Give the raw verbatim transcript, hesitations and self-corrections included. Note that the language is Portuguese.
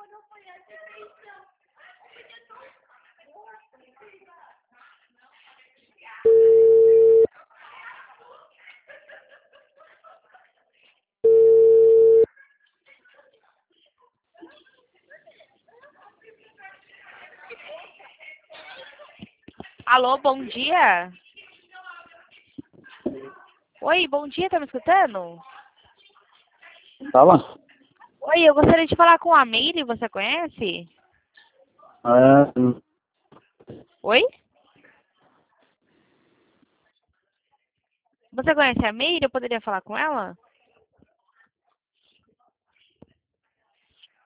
Alô, bom dia. Oi, bom dia, tá me escutando? Fala. Oi, eu gostaria de falar com a Meire, você conhece? É, Oi? Você conhece a Meire? Eu poderia falar com ela?